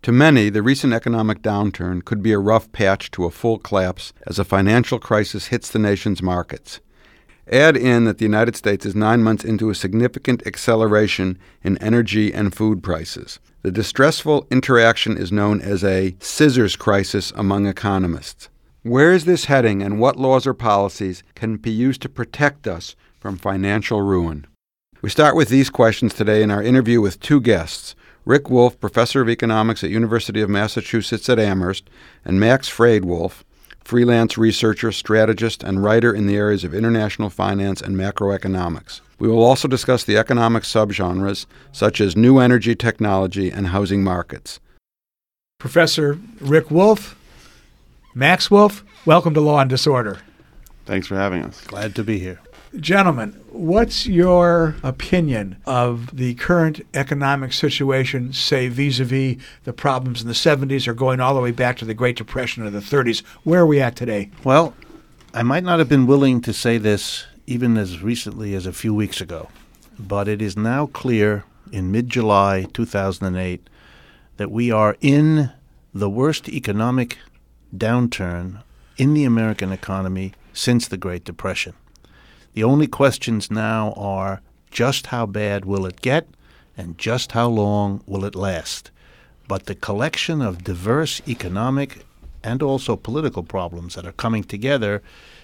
To many, the recent economic downturn could be a rough patch to a full collapse as a financial crisis hits the nation's markets. Add in that the United States is 9 months into a significant acceleration in energy and food prices. The distressful interaction is known as a scissors crisis among economists. Where is this heading, and what laws or policies can be used to protect us from financial ruin? We start with these questions today in our interview with two guests, Rick Wolff, professor of economics at University of Massachusetts at Amherst, and Max Freydwolf, freelance researcher, strategist, and writer in the areas of international finance and macroeconomics. We will also discuss the economic subgenres, such as new energy technology and housing markets. Professor Rick Wolff, Max Wolff, welcome to Law and Disorder. Thanks for having us. Glad to be here. Gentlemen, what's your opinion of the current economic situation, say, vis-a-vis the problems in the 70s or going all the way back to the Great Depression of the 30s? Where are we at today? Well, I might not have been willing to say this even as recently as a few weeks ago, but it is now clear in mid-July 2008 that we are in the worst economic downturn in the American economy since the Great Depression. The only questions now are just how bad will it get and just how long will it last. But the collection of diverse economic and also political problems that are coming together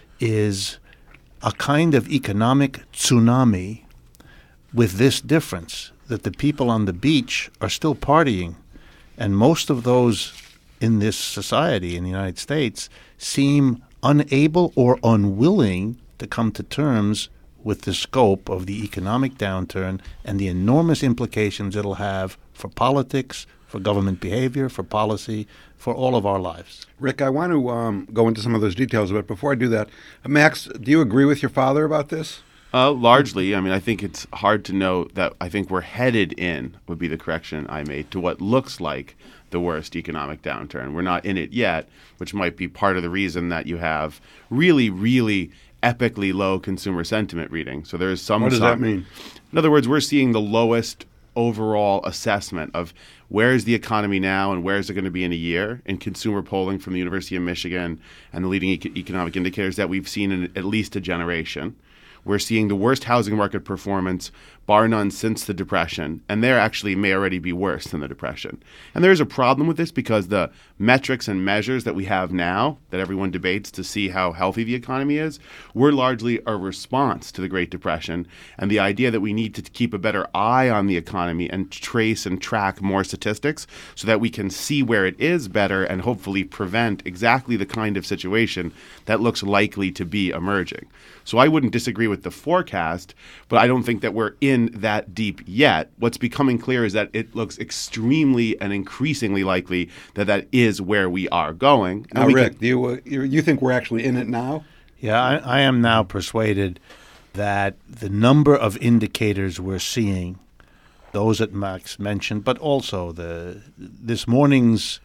is a kind of economic tsunami, with this difference, that the people on the beach are still partying, and most of those in this society in the United States seem unable or unwilling to come to terms with the scope of the economic downturn and the enormous implications it'll have for politics, for government behavior, for policy, for all of our lives. Rick, I want to go into some of those details, but before I do that, Max, do you agree with your father about this? Largely. I mean, I think it's hard to know that I think we're headed in, would be the correction I made, to what looks like the worst economic downturn. We're not in it yet, which might be part of the reason that you have really, really epically low consumer sentiment reading. So there is some. What does that mean? In other words, we're seeing the lowest overall assessment of where is the economy now and where is it going to be in a year in consumer polling from the University of Michigan and the leading economic indicators that we've seen in at least a generation. We're seeing the worst housing market performance, bar none, since the Depression, and there actually may already be worse than the Depression. And there is a problem with this because the metrics and measures that we have now, that everyone debates to see how healthy the economy is, were largely a response to the Great Depression, and the idea that we need to keep a better eye on the economy and trace and track more statistics so that we can see where it is better and hopefully prevent exactly the kind of situation that looks likely to be emerging. So I wouldn't disagree with the forecast, but I don't think that we're in that deep yet. What's becoming clear is that it looks extremely and increasingly likely that that is where we are going. Now, Rick, do you think we're actually in it now? Yeah, I am now persuaded that the number of indicators we're seeing, those that Max mentioned, but also this morning's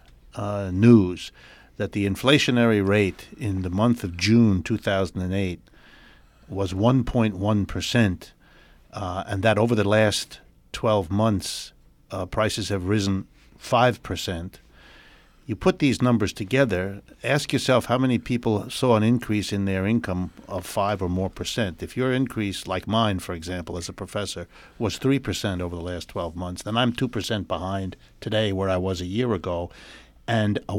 news that the inflationary rate in the month of June 2008 was 1.1%, and that over the last 12 months, prices have risen 5%. You put these numbers together, ask yourself how many people saw an increase in their income of 5 or more percent. If your increase, like mine, for example, as a professor, was 3% over the last 12 months, then I'm 2% behind today where I was a year ago, and a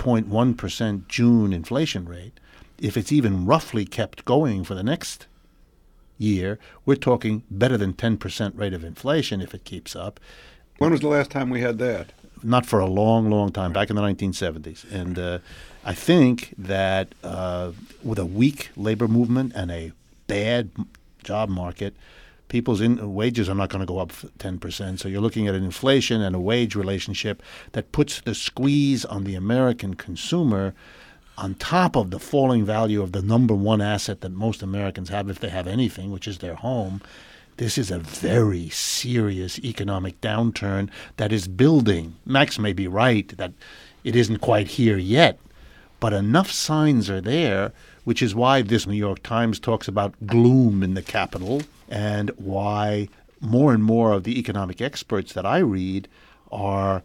1.1% June inflation rate. If it's even roughly kept going for the next year, we're talking better than 10% rate of inflation if it keeps up. When was the last time we had that? Not for a long, long time, back in the 1970s. And I think that with a weak labor movement and a bad job market, people's wages are not going to go up 10%. So you're looking at an inflation and a wage relationship that puts the squeeze on the American consumer on top of the falling value of the number one asset that most Americans have, if they have anything, which is their home. This is a very serious economic downturn that is building. Max may be right that it isn't quite here yet, but enough signs are there, which is why this New York Times talks about gloom in the capital, and why more and more of the economic experts that I read are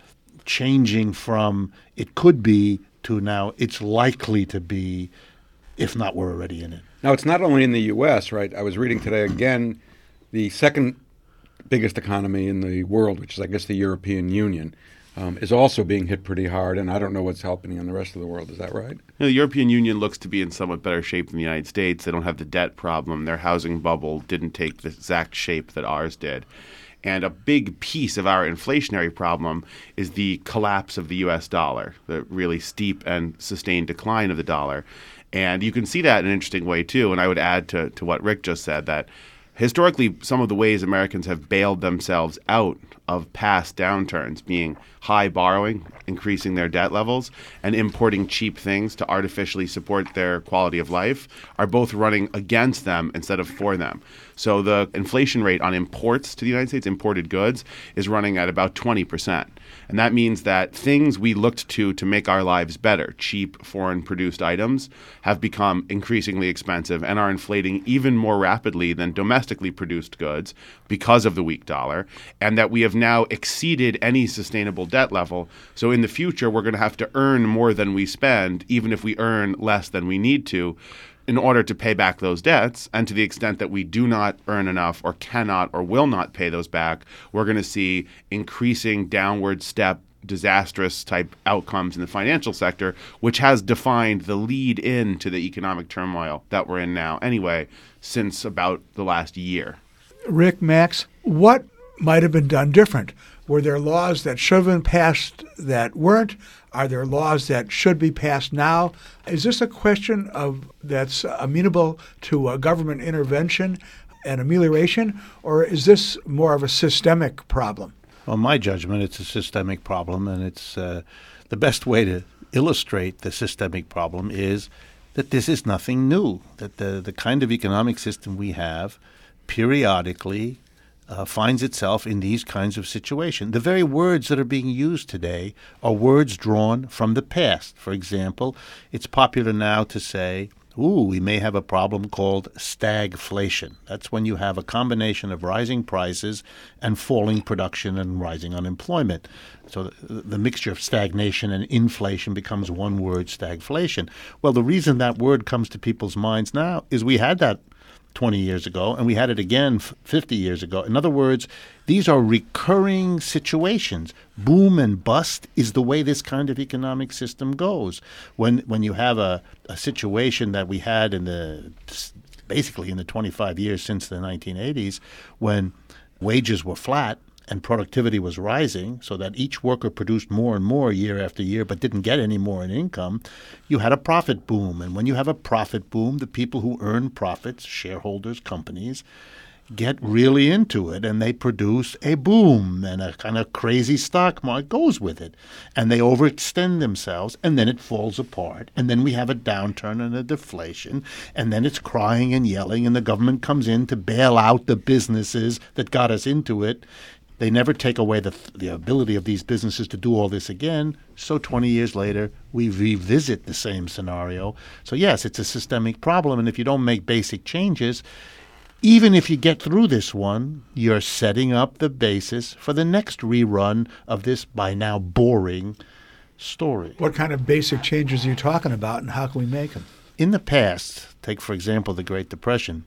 changing from it could be to now it's likely to be, if not we're already in it. Now, it's not only in the U.S., right? I was reading today again, the second biggest economy in the world, which is, I guess, the European Union, is also being hit pretty hard, and I don't know what's happening in the rest of the world. Is that right? The European Union looks to be in somewhat better shape than the United States. They don't have the debt problem. Their housing bubble didn't take the exact shape that ours did. And a big piece of our inflationary problem is the collapse of the U.S. dollar, the really steep and sustained decline of the dollar. And you can see that in an interesting way, too. And I would add to what Rick just said that historically, some of the ways Americans have bailed themselves out of past downturns, being high borrowing, increasing their debt levels, and importing cheap things to artificially support their quality of life, are both running against them instead of for them. So the inflation rate on imports to the United States, imported goods, is running at about 20%. And that means that things we looked to make our lives better, cheap foreign-produced items, have become increasingly expensive and are inflating even more rapidly than domestically produced goods because of the weak dollar, and that we have now exceeded any sustainable debt level. So in the future, we're going to have to earn more than we spend, even if we earn less than we need to, in order to pay back those debts. And to the extent that we do not earn enough or cannot or will not pay those back, we're going to see increasing downward step, disastrous type outcomes in the financial sector, which has defined the lead in to the economic turmoil that we're in now anyway, since about the last year. Rick, Max, what might have been done different? Were there laws that should have been passed that weren't? Are there laws that should be passed now? Is this a question that's amenable to a government intervention and amelioration, or is this more of a systemic problem? Well, in my judgment, it's a systemic problem, and it's the best way to illustrate the systemic problem is that this is nothing new, that the kind of economic system we have periodically finds itself in these kinds of situations. The very words that are being used today are words drawn from the past. For example, it's popular now to say, we may have a problem called stagflation. That's when you have a combination of rising prices and falling production and rising unemployment. So the mixture of stagnation and inflation becomes one word, stagflation. Well, the reason that word comes to people's minds now is we had that 20 years ago, and we had it again 50 years ago. In other words, these are recurring situations. Boom and bust is the way this kind of economic system goes. When you have a situation that we had basically in the 25 years since the 1980s, when wages were flat and productivity was rising so that each worker produced more and more year after year but didn't get any more in income, you had a profit boom. And when you have a profit boom, the people who earn profits, shareholders, companies, get really into it, and they produce a boom, and a kind of crazy stock market goes with it. And they overextend themselves, and then it falls apart. And then we have a downturn and a deflation, and then it's crying and yelling, and the government comes in to bail out the businesses that got us into it. They never take away the ability of these businesses to do all this again. So 20 years later, we revisit the same scenario. So yes, it's a systemic problem. And if you don't make basic changes, even if you get through this one, you're setting up the basis for the next rerun of this by now boring story. What kind of basic changes are you talking about, and how can we make them? In the past, take, for example, the Great Depression,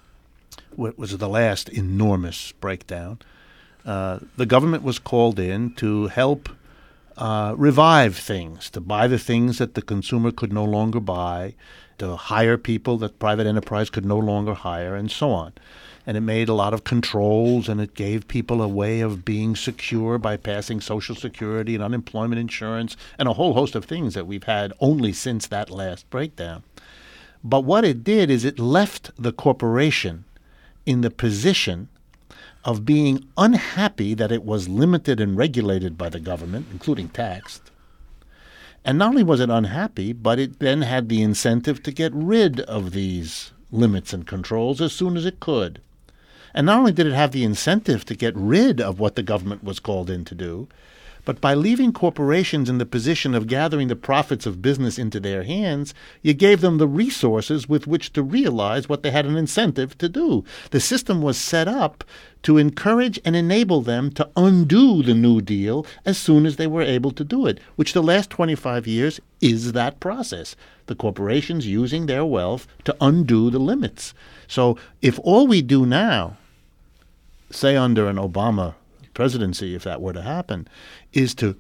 what was the last enormous breakdown. The government was called in to help revive things, to buy the things that the consumer could no longer buy, to hire people that private enterprise could no longer hire, and so on. And it made a lot of controls, and it gave people a way of being secure by passing Social Security and unemployment insurance and a whole host of things that we've had only since that last breakdown. But what it did is it left the corporation in the position of being unhappy that it was limited and regulated by the government, including taxed. And not only was it unhappy, but it then had the incentive to get rid of these limits and controls as soon as it could. And not only did it have the incentive to get rid of what the government was called in to do, But by leaving corporations in the position of gathering the profits of business into their hands, you gave them the resources with which to realize what they had an incentive to do. The system was set up to encourage and enable them to undo the New Deal as soon as they were able to do it, which the last 25 years is that process. The corporations using their wealth to undo the limits. So if all we do now, say under an Obama presidency, if that were to happen, is to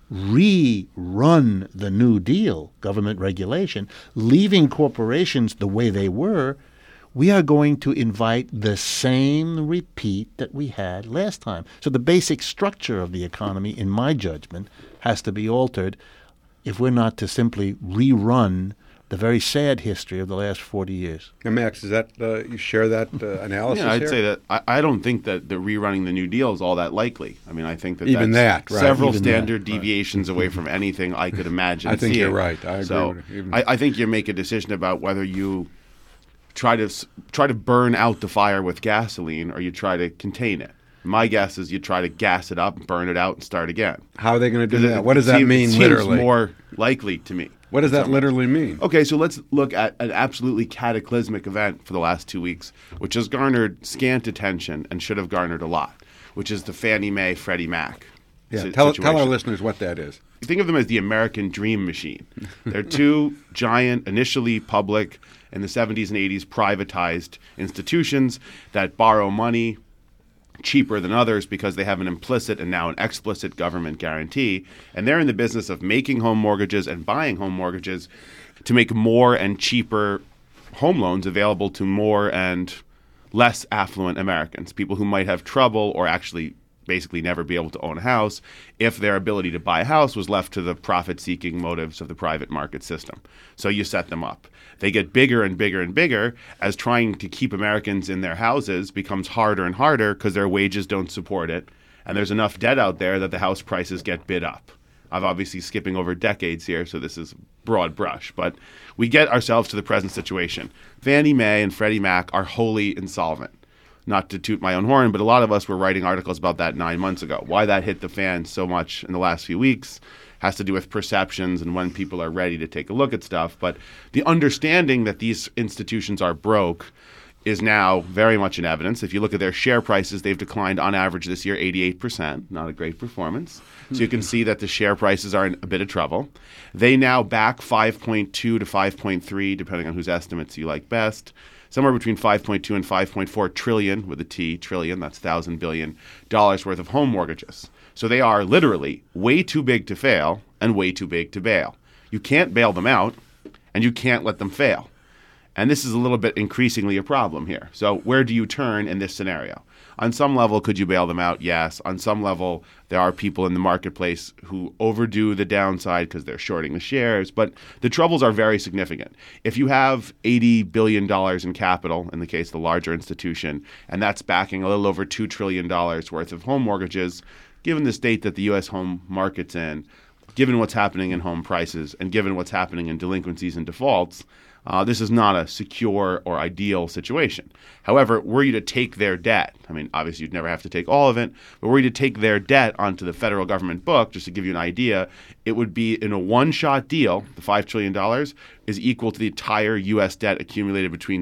rerun the New Deal, government regulation, leaving corporations the way they were, we are going to invite the same repeat that we had last time. So the basic structure of the economy, in my judgment, has to be altered if we're not to simply rerun the very sad history of the last 40 years. Now, Max, is that you share that analysis? Yeah, I'd here? say that I don't think that the rerunning the New Deal is all that likely. I mean, I think that Even that's that, right. several Even standard that, right. deviations away from anything I could imagine. I think seeing. you're right. I agree So with you. I think you make a decision about whether you try to burn out the fire with gasoline or you try to contain it. My guess is you try to gas it up, burn it out, and start again. How are they going to do Because that? What does that mean seems literally? more likely to me. What does that literally mean? Okay, so let's look at an absolutely cataclysmic event for the last 2 weeks, which has garnered scant attention and should have garnered a lot, which is the Fannie Mae Freddie Mac Yeah, tell our situation. listeners what that is. Think of them as the American dream machine. They're two giant, initially public, in the 70s and 80s, privatized institutions that borrow money cheaper than others because they have an implicit and now an explicit government guarantee. And they're in the business of making home mortgages and buying home mortgages to make more and cheaper home loans available to more and less affluent Americans, people who might have trouble or actually basically never be able to own a house if their ability to buy a house was left to the profit-seeking motives of the private market system. So you set them up. They get bigger and bigger and bigger as trying to keep Americans in their houses becomes harder and harder because their wages don't support it, and there's enough debt out there that the house prices get bid up. I'm obviously skipping over decades here, so this is broad brush, but we get ourselves to the present situation. Fannie Mae and Freddie Mac are wholly insolvent. Not to toot my own horn, but a lot of us were writing articles about that 9 months ago. Why that hit the fan so much in the last few weeks has to do with perceptions and when people are ready to take a look at stuff. But the understanding that these institutions are broke is now very much in evidence. If you look at their share prices, they've declined on average this year 88%, not a great performance. So you can see that the share prices are in a bit of trouble. They now back 5.2 to 5.3, depending on whose estimates you like best. Somewhere between 5.2 and 5.4 trillion, with a T, trillion, that's $1,000 billion worth of home mortgages. So they are literally way too big to fail and way too big to bail. You can't bail them out, and you can't let them fail. And this is a little bit increasingly a problem here. So where do you turn in this scenario? On some level, could you bail them out? Yes. On some level, there are people in the marketplace who overdo the downside because they're shorting the shares. But the troubles are very significant. If you have $80 billion in capital, in the case of the larger institution, and that's backing a little over $2 trillion worth of home mortgages, given the state that the U.S. home market's in, given what's happening in home prices, and given what's happening in delinquencies and defaults, this is not a secure or ideal situation. However, were you to take their debt, I mean, obviously you'd never have to take all of it, but were you to take their debt onto the federal government book, just to give you an idea, it would be in a one-shot deal, the $5 trillion is equal to the entire U.S. debt accumulated between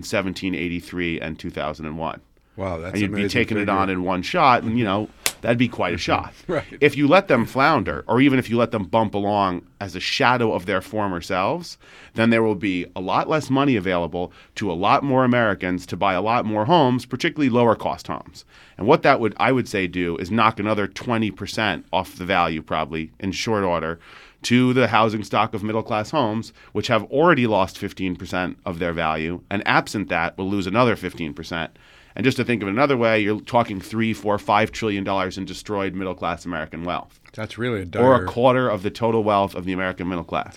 1783 and 2001. Wow, that's and you'd be amazing taking it figure. on in one shot, and, that'd be quite a shot. Right. If you let them flounder, or even if you let them bump along as a shadow of their former selves, then there will be a lot less money available to a lot more Americans to buy a lot more homes, particularly lower-cost homes. And what that would, I would say, do is knock another 20% off the value, probably, in short order, to the housing stock of middle-class homes, which have already lost 15% of their value, and absent that, will lose another 15%. And just to think of it another way, you're talking $3, $4, $5 trillion in destroyed middle-class American wealth. That's really a Or dire, a quarter of the total wealth of the American middle class. a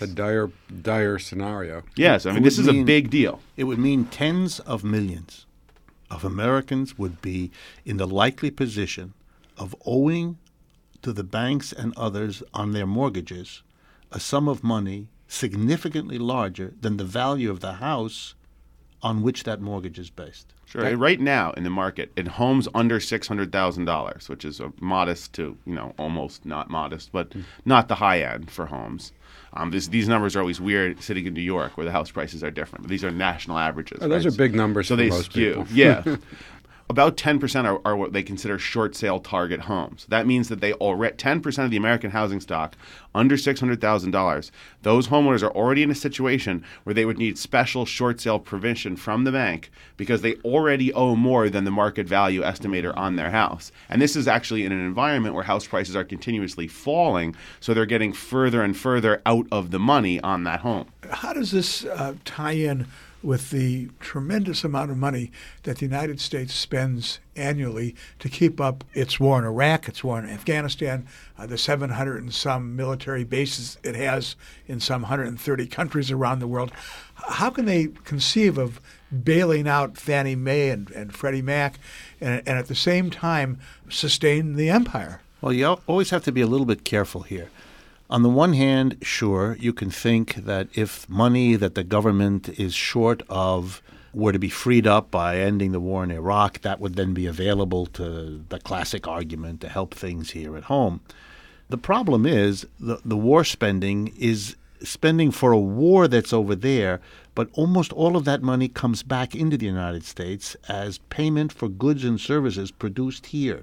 dire scenario. Yes, I mean, this is a big deal. It would mean tens of millions of Americans would be in the likely position of owing to the banks and others on their mortgages a sum of money significantly larger than the value of the house on which that mortgage is based. Sure. And right now in the market, in homes under $600,000, which is a modest to, almost not modest, but not the high end for homes. These numbers are always weird sitting in New York where the house prices are different. But these are national averages. Those are big numbers so for they most skew. people. Yeah. About 10% are what they consider short sale target homes. That means that 10% of the American housing stock under $600,000, those homeowners are already in a situation where they would need special short sale provision from the bank because they already owe more than the market value estimator on their house. And this is actually in an environment where house prices are continuously falling, so they're getting further and further out of the money on that home. How does this tie in with the tremendous amount of money that the United States spends annually to keep up its war in Iraq, its war in Afghanistan, the 700 and some military bases it has in some 130 countries around the world? How can they conceive of bailing out Fannie Mae and Freddie Mac and at the same time sustain the empire? Well, you always have to be a little bit careful here. On the one hand, sure, you can think that if money that the government is short of were to be freed up by ending the war in Iraq, that would then be available to the classic argument to help things here at home. The problem is the war spending is spending for a war that's over there, but almost all of that money comes back into the United States as payment for goods and services produced here.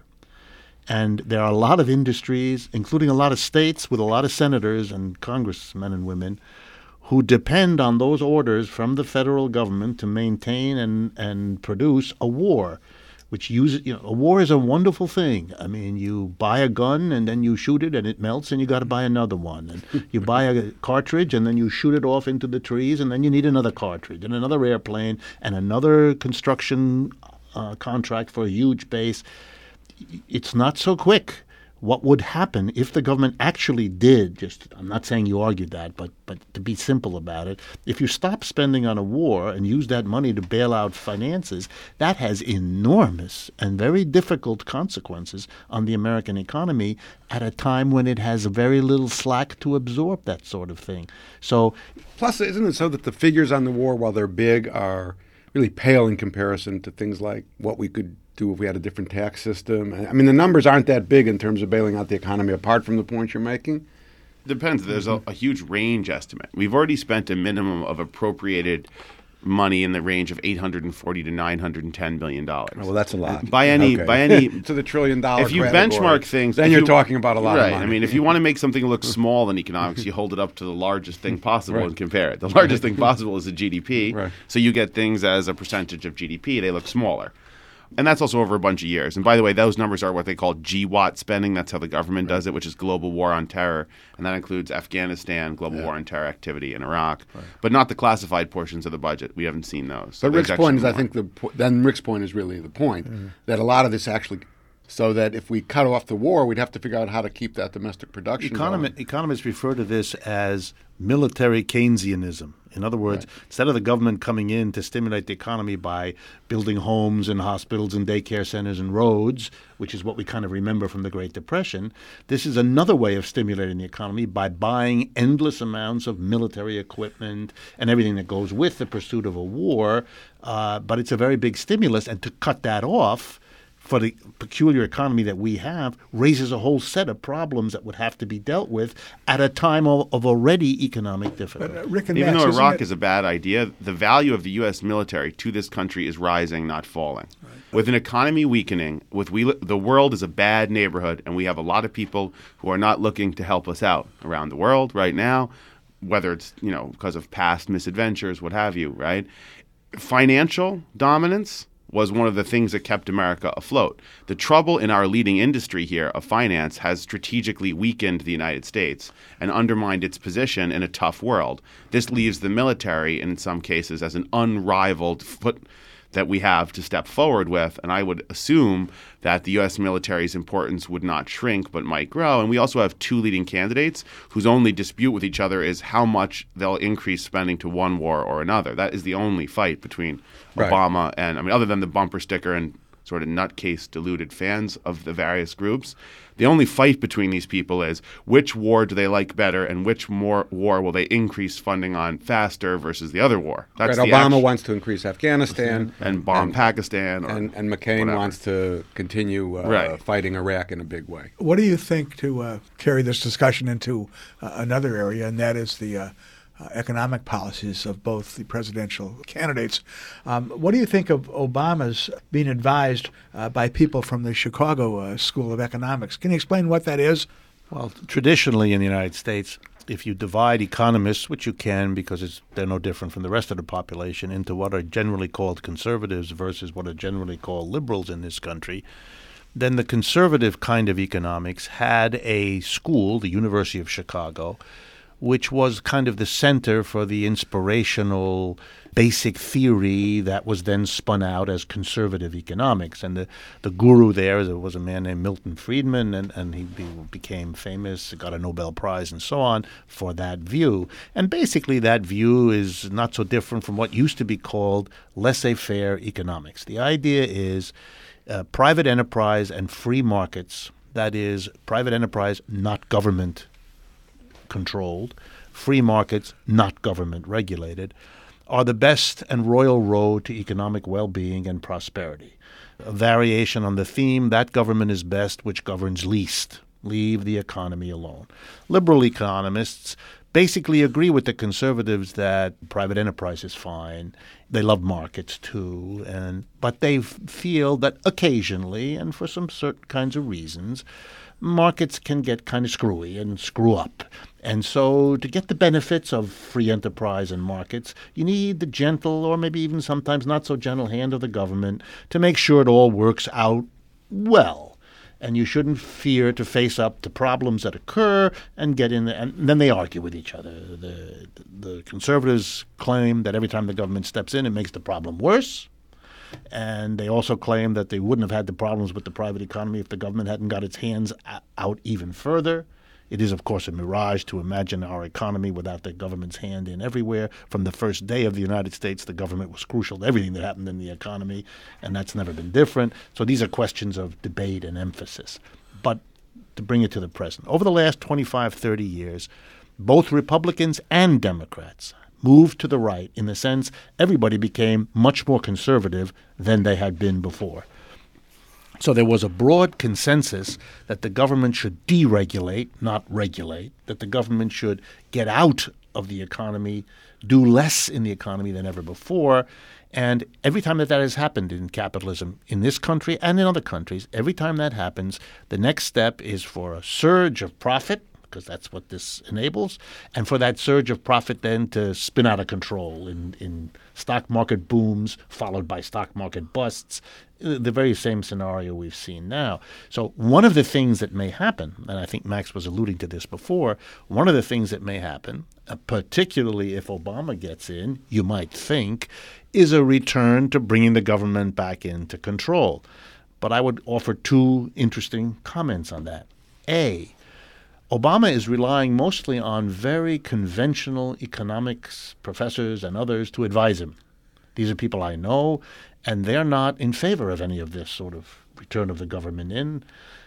And there are a lot of industries, including a lot of states with a lot of senators and congressmen and women, who depend on those orders from the federal government to maintain and produce a war, which a war is a wonderful thing. I mean, you buy a gun and then you shoot it and it melts and you got to buy another one. And you buy a cartridge and then you shoot it off into the trees and then you need another cartridge and another airplane and another construction contract for a huge base. It's not so quick. What would happen if the government actually did, I'm not saying you argued that, but to be simple about it, if you stop spending on a war and use that money to bail out finances, that has enormous and very difficult consequences on the American economy at a time when it has very little slack to absorb that sort of thing. So, plus, isn't it so that the figures on the war, while they're big, are really pale in comparison to things like what we could do if we had a different tax system? I mean, the numbers aren't that big in terms of bailing out the economy, apart from the points you're making. Depends. There's a huge range estimate. We've already spent a minimum of appropriated money in the range of $840 to $910 billion. Oh, well, that's a lot. By any to the $1 trillion. If you category, benchmark things, then you're talking about a lot right, of money. I mean, if you want to make something look small in economics, you hold it up to the largest thing possible and compare it. The largest thing possible is the GDP. Right. So you get things as a percentage of GDP. They look smaller. And that's also over a bunch of years. And by the way, those numbers are what they call GWAT spending. That's how the government does it, which is global war on terror. And that includes Afghanistan, global war on terror activity in Iraq, but not the classified portions of the budget. We haven't seen those. So but Rick's point is, I think, Rick's point is really the point, that a lot of this actually, so that if we cut off the war, we'd have to figure out how to keep that domestic production going. Economists refer to this as military Keynesianism. In other words, instead of the government coming in to stimulate the economy by building homes and hospitals and daycare centers and roads, which is what we kind of remember from the Great Depression, this is another way of stimulating the economy by buying endless amounts of military equipment and everything that goes with the pursuit of a war. But it's a very big stimulus, and to cut that off for the peculiar economy that we have raises a whole set of problems that would have to be dealt with at a time of already economic difficulty. But, Rick and Even Max, though Iraq is a bad idea, the value of the U.S. military to this country is rising, not falling. Right. With an economy weakening, the world is a bad neighborhood, and we have a lot of people who are not looking to help us out around the world right now, whether it's because of past misadventures, what have you, right? Financial dominance was one of the things that kept America afloat. The trouble in our leading industry here of finance has strategically weakened the United States and undermined its position in a tough world. This leaves the military, in some cases, as an unrivaled foot that we have to step forward with, and I would assume that the U.S. military's importance would not shrink but might grow. And we also have two leading candidates whose only dispute with each other is how much they'll increase spending to one war or another. That is the only fight between Obama and, other than the bumper sticker and sort of nutcase deluded fans of the various groups. The only fight between these people is which war do they like better and which war will they increase funding on faster versus the other war. That's right. Obama wants to increase Afghanistan and bomb Pakistan. And McCain wants to continue fighting Iraq in a big way. What do you think, to carry this discussion into another area, and that is the economic policies of both the presidential candidates. What do you think of Obama's being advised by people from the Chicago School of Economics? Can you explain what that is? Well, traditionally in the United States, if you divide economists, which you can because they're no different from the rest of the population, into what are generally called conservatives versus what are generally called liberals in this country, then the conservative kind of economics had a school, the University of Chicago, which was kind of the center for the inspirational basic theory that was then spun out as conservative economics. And the guru there was a man named Milton Friedman, and he became famous, got a Nobel Prize and so on for that view. And basically that view is not so different from what used to be called laissez-faire economics. The idea is private enterprise and free markets, that is, private enterprise, not government controlled, free markets, not government regulated, are the best and royal road to economic well-being and prosperity. A variation on the theme, that government is best which governs least. Leave the economy alone. Liberal economists basically agree with the conservatives that private enterprise is fine. They love markets too, but they feel that occasionally, and for some certain kinds of reasons, markets can get kind of screwy and screw up. And so to get the benefits of free enterprise and markets, you need the gentle or maybe even sometimes not so gentle hand of the government to make sure it all works out well. And you shouldn't fear to face up to problems that occur and get in there. And then they argue with each other. The conservatives claim that every time the government steps in, it makes the problem worse. And they also claim that they wouldn't have had the problems with the private economy if the government hadn't got its hands out even further. It is, of course, a mirage to imagine our economy without the government's hand in everywhere. From the first day of the United States, the government was crucial to everything that happened in the economy, and that's never been different. So these are questions of debate and emphasis. But to bring it to the present, over the last 25, 30 years, both Republicans and Democrats moved to the right in the sense everybody became much more conservative than they had been before. So there was a broad consensus that the government should deregulate, not regulate, that the government should get out of the economy, do less in the economy than ever before. And every time that has happened in capitalism, in this country and in other countries, every time that happens, the next step is for a surge of profit, because that's what this enables, and for that surge of profit then to spin out of control in stock market booms followed by stock market busts, the very same scenario we've seen now. So one of the things that may happen, and I think Max was alluding to this before, one of the things that may happen, particularly if Obama gets in, you might think, is a return to bringing the government back into control. But I would offer two interesting comments on that. A, Obama is relying mostly on very conventional economics professors and others to advise him. These are people I know, and they're not in favor of any of this sort of return of the government in.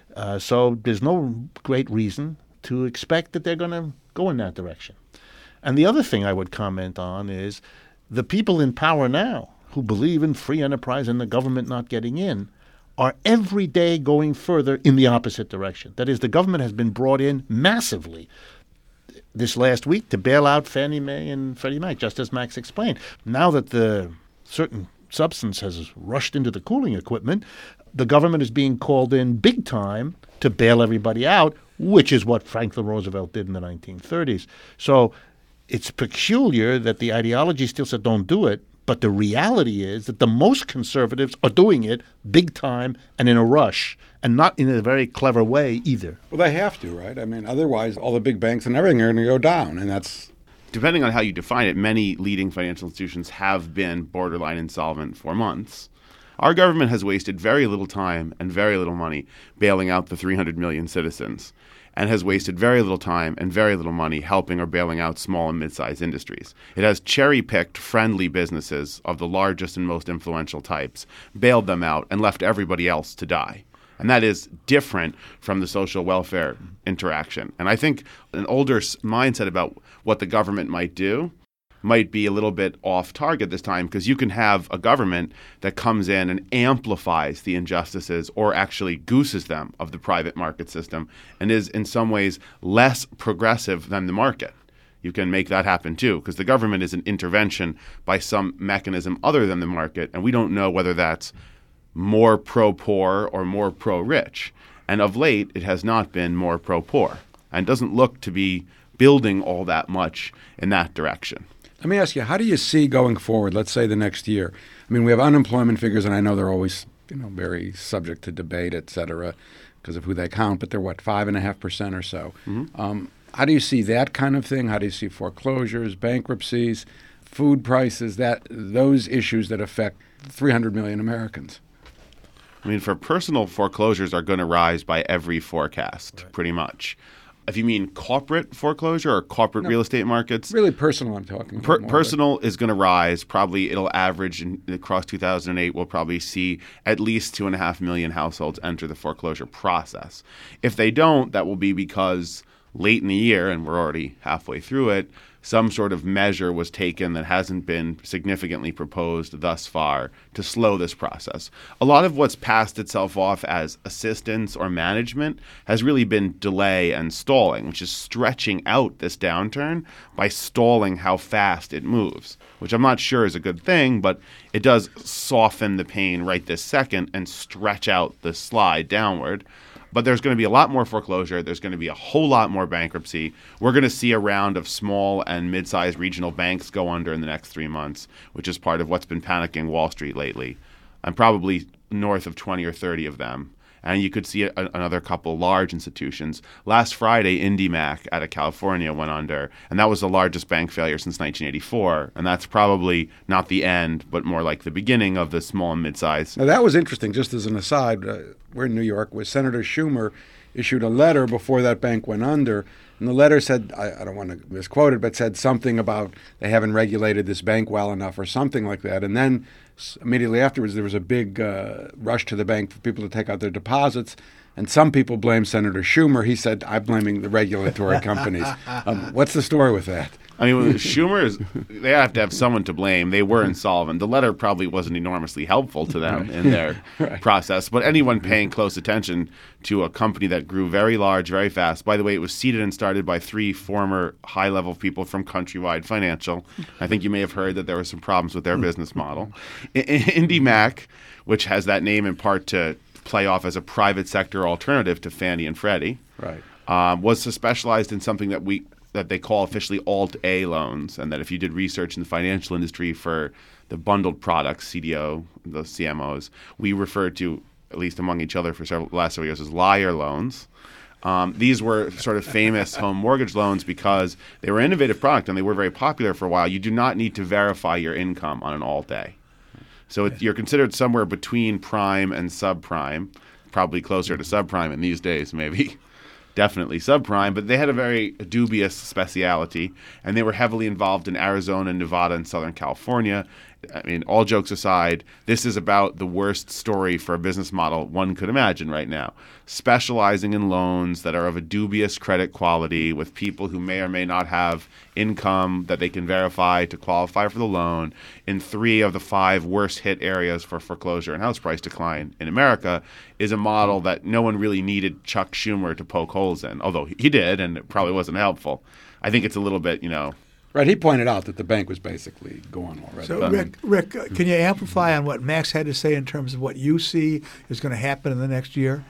So there's no great reason to expect that they're going to go in that direction. And the other thing I would comment on is the people in power now who believe in free enterprise and the government not getting in are every day going further in the opposite direction. That is, the government has been brought in massively this last week to bail out Fannie Mae and Freddie Mac, just as Max explained. Now that the certain substance has rushed into the cooling equipment, the government is being called in big time to bail everybody out, which is what Franklin Roosevelt did in the 1930s. So it's peculiar that the ideology still said don't do it, but the reality is that the most conservatives are doing it big time and in a rush, and not in a very clever way either. Well, they have to, right? I mean, otherwise all the big banks and everything are going to go down, and that's... Depending on how you define it, many leading financial institutions have been borderline insolvent for months. Our government has wasted very little time and very little money bailing out the 300 million citizens. and has wasted very little time and very little money helping or bailing out small and mid-sized industries. It has cherry-picked friendly businesses of the largest and most influential types, bailed them out, and left everybody else to die. And that is different from the social welfare interaction. And I think an older mindset about what the government might do might be a little bit off target this time, because you can have a government that comes in and amplifies the injustices or actually gooses them of the private market system and is in some ways less progressive than the market. You can make that happen too, because the government is an intervention by some mechanism other than the market, and we don't know whether that's more pro-poor or more pro-rich. And of late, it has not been more pro-poor and doesn't look to be building all that much in that direction. Let me ask you, how do you see going forward, let's say the next year? I mean, we have unemployment figures, and I know they're always, very subject to debate, et cetera, because of who they count, but they're, 5.5% or so. Mm-hmm. How do you see that kind of thing? How do you see foreclosures, bankruptcies, food prices, those issues that affect 300 million Americans? I mean, for personal foreclosures are going to rise by every forecast, pretty much. If you mean corporate foreclosure or corporate real estate markets? Really personal, I'm talking about. Personal is going to rise. Probably it'll average across 2008. We'll probably see at least 2.5 million households enter the foreclosure process. If they don't, that will be because late in the year, and we're already halfway through it, some sort of measure was taken that hasn't been significantly proposed thus far to slow this process. A lot of what's passed itself off as assistance or management has really been delay and stalling, which is stretching out this downturn by stalling how fast it moves, which I'm not sure is a good thing, but it does soften the pain right this second and stretch out the slide downward. But there's going to be a lot more foreclosure. There's going to be a whole lot more bankruptcy. We're going to see a round of small and mid-sized regional banks go under in the next 3 months, which is part of what's been panicking Wall Street lately. And probably north of 20 or 30 of them. And you could see another couple large institutions. Last Friday, IndyMac out of California went under, and that was the largest bank failure since 1984. And that's probably not the end, but more like the beginning of the small and mid-sized. Now, that was interesting, just as an aside. We're in New York, where Senator Schumer issued a letter before that bank went under. And the letter said, I don't want to misquote it, but said something about they haven't regulated this bank well enough or something like that. And then immediately afterwards, there was a big rush to the bank for people to take out their deposits. And some people blame Senator Schumer. He said, I'm blaming the regulatory companies. What's the story with that? I mean, they have to have someone to blame. They were insolvent. The letter probably wasn't enormously helpful to them in their process. But anyone paying close attention to a company that grew very large, very fast. By the way, it was seeded and started by 3 former high-level people from Countrywide Financial. I think you may have heard that there were some problems with their business model. IndyMac, which has that name in part to play off as a private sector alternative to Fannie and Freddie, was specialized in something that they call officially Alt-A loans, and that if you did research in the financial industry for the bundled products, CDO, the CMOs, we referred to, at least among each other for the last several years, as liar loans. These were sort of famous home mortgage loans because they were an innovative product and they were very popular for a while. You do not need to verify your income on an Alt-A. So you're considered somewhere between prime and subprime, probably closer to subprime in these days, maybe. Definitely subprime, but they had a very dubious speciality, and they were heavily involved in Arizona, Nevada, and Southern California. I mean, all jokes aside, this is about the worst story for a business model one could imagine right now. Specializing in loans that are of a dubious credit quality with people who may or may not have income that they can verify to qualify for the loan in 3 of the 5 worst hit areas for foreclosure and house price decline in America is a model that no one really needed Chuck Schumer to poke holes in, although he did, and it probably wasn't helpful. I think it's a little bit, Right, he pointed out that the bank was basically gone already. So, Rick, can you amplify on what Max had to say in terms of what you see is going to happen in the next year?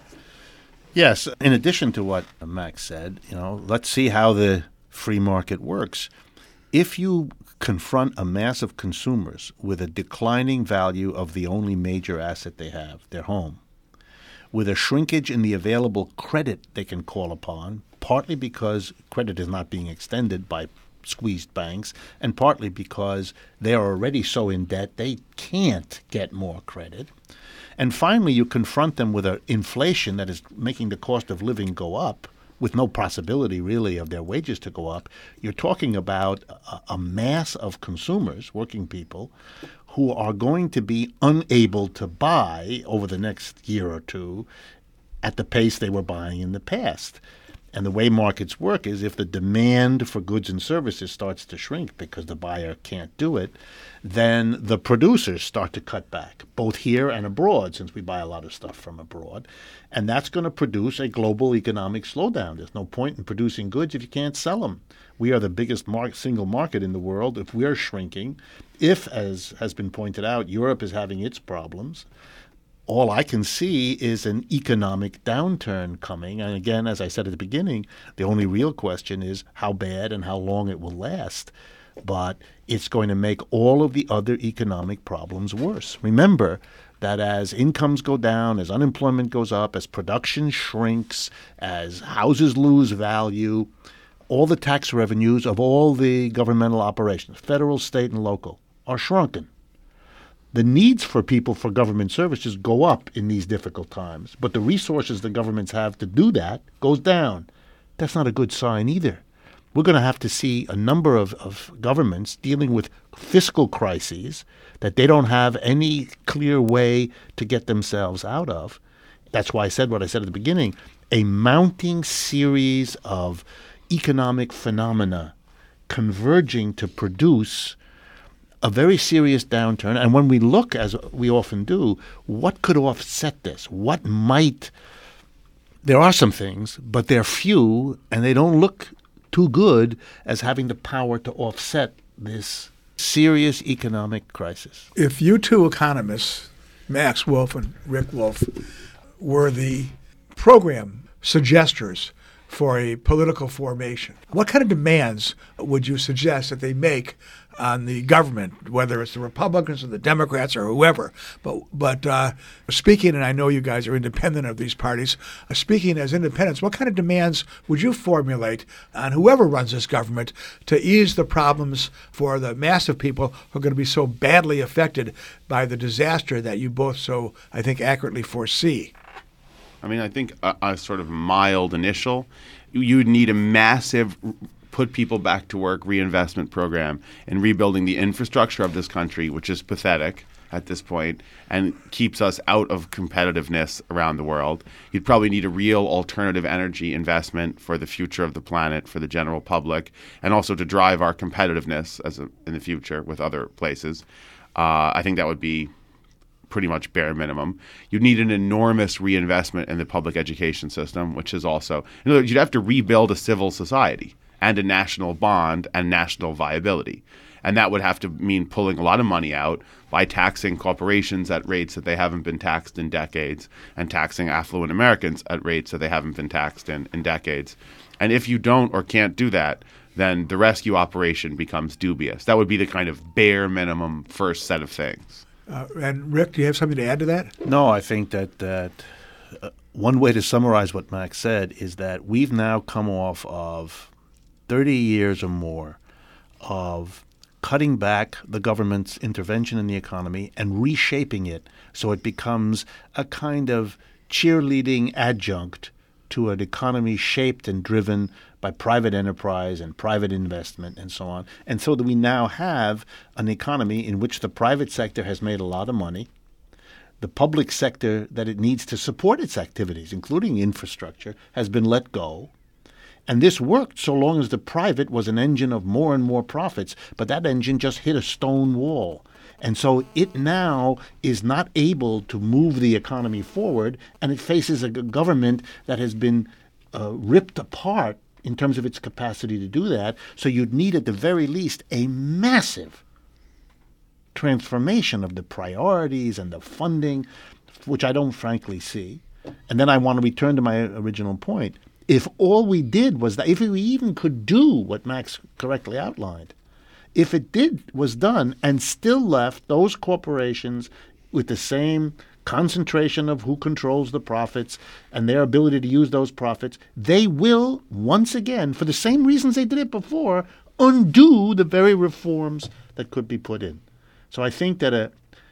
Yes. In addition to what Max said, let's see how the free market works. If you confront a mass of consumers with a declining value of the only major asset they have, their home, with a shrinkage in the available credit they can call upon, partly because credit is not being extended by squeezed banks, and partly because they are already so in debt they can't get more credit. And finally, you confront them with an inflation that is making the cost of living go up with no possibility really of their wages to go up, you're talking about a mass of consumers, working people, who are going to be unable to buy over the next year or two at the pace they were buying in the past. And the way markets work is if the demand for goods and services starts to shrink because the buyer can't do it, then the producers start to cut back, both here and abroad, since we buy a lot of stuff from abroad. And that's going to produce a global economic slowdown. There's no point in producing goods if you can't sell them. We are the biggest single market in the world. If we're shrinking, if, as has been pointed out, Europe is having its problems, all I can see is an economic downturn coming. And again, as I said at the beginning, the only real question is how bad and how long it will last. But it's going to make all of the other economic problems worse. Remember that as incomes go down, as unemployment goes up, as production shrinks, as houses lose value, all the tax revenues of all the governmental operations, federal, state, and local, are shrunken. The needs for people for government services go up in these difficult times, but the resources the governments have to do that goes down. That's not a good sign either. We're going to have to see a number of governments dealing with fiscal crises that they don't have any clear way to get themselves out of. That's why I said what I said at the beginning, a mounting series of economic phenomena converging to produce a very serious downturn. And when we look, as we often do, what could offset this? What might? There are some things, but they're few, and they don't look too good as having the power to offset this serious economic crisis. If you two economists, Max Wolf and Rick Wolf, were the program suggesters for a political formation, what kind of demands would you suggest that they make on the government, whether it's the Republicans or the Democrats or whoever? But speaking, and I know you guys are independent of these parties, speaking as independents, what kind of demands would you formulate on whoever runs this government to ease the problems for the mass of people who are going to be so badly affected by the disaster that you both so, I think, accurately foresee? I mean, I think a sort of mild initial, you would need a massive put people back to work reinvestment program and rebuilding the infrastructure of this country, which is pathetic at this point and keeps us out of competitiveness around the world. You'd probably need a real alternative energy investment for the future of the planet, for the general public, and also to drive our competitiveness in the future with other places. I think that would be pretty much bare minimum. You'd need an enormous reinvestment in the public education system, which is also, in other words, you'd have to rebuild a civil society and a national bond and national viability. And that would have to mean pulling a lot of money out by taxing corporations at rates that they haven't been taxed in decades and taxing affluent Americans at rates that they haven't been taxed in decades. And if you don't or can't do that, then the rescue operation becomes dubious. That would be the kind of bare minimum first set of things. And Rick, do you have something to add to that? No, I think that one way to summarize what Max said is that we've now come off of 30 years or more of cutting back the government's intervention in the economy and reshaping it so it becomes a kind of cheerleading adjunct to an economy shaped and driven by private enterprise and private investment and so on. And so that we now have an economy in which the private sector has made a lot of money, the public sector that it needs to support its activities, including infrastructure, has been let go. And this worked so long as the private was an engine of more and more profits, but that engine just hit a stone wall. And so it now is not able to move the economy forward, and it faces a government that has been ripped apart in terms of its capacity to do that. So you'd need at the very least a massive transformation of the priorities and the funding, which I don't frankly see. And then I want to return to my original point. If all we did was that, if we even could do what Max correctly outlined, if it was done and still left those corporations with the same concentration of who controls the profits and their ability to use those profits, they will once again, for the same reasons they did it before, undo the very reforms that could be put in. So I think that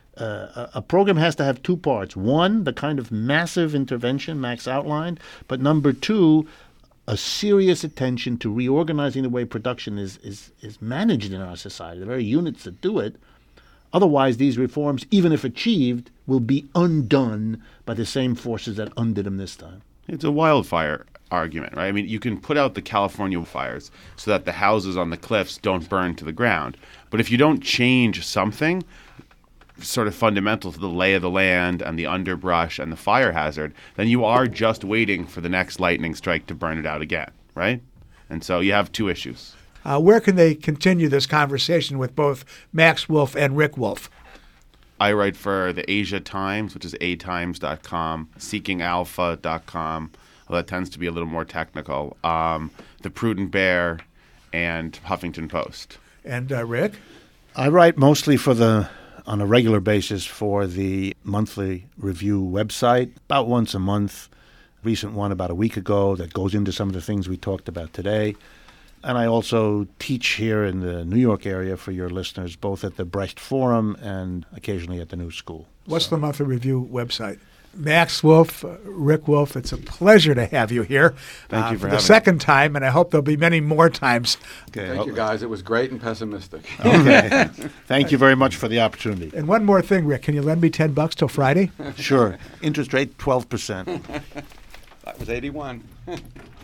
a program has to have two parts. One, the kind of massive intervention Max outlined, but number two, a serious attention to reorganizing the way production is managed in our society, the very units that do it. Otherwise, these reforms, even if achieved, will be undone by the same forces that undid them this time. It's a wildfire argument, right? I mean, you can put out the California fires so that the houses on the cliffs don't burn to the ground. But if you don't change something sort of fundamental to the lay of the land and the underbrush and the fire hazard, then you are just waiting for the next lightning strike to burn it out again, right? And so you have two issues. Where can they continue this conversation with both Max Wolf and Rick Wolf? I write for the Asia Times, which is atimes.com, seekingalpha.com. Well, that tends to be a little more technical. The Prudent Bear and Huffington Post. And Rick? I write mostly on a regular basis for the Monthly Review website, about once a month. Recent one about a week ago that goes into some of the things we talked about today. And I also teach here in the New York area for your listeners, both at the Brecht Forum and occasionally at the New School. What's the Monthly Review website? Max Wolf, Rick Wolf, it's a pleasure to have you here. Thank you for the having second time, and I hope there'll be many more times. Okay. Thank you, guys. It was great and pessimistic. Okay. Thank you very much for the opportunity. And one more thing, Rick. Can you lend me $10 till Friday? Sure. Interest rate 12%. That was 81.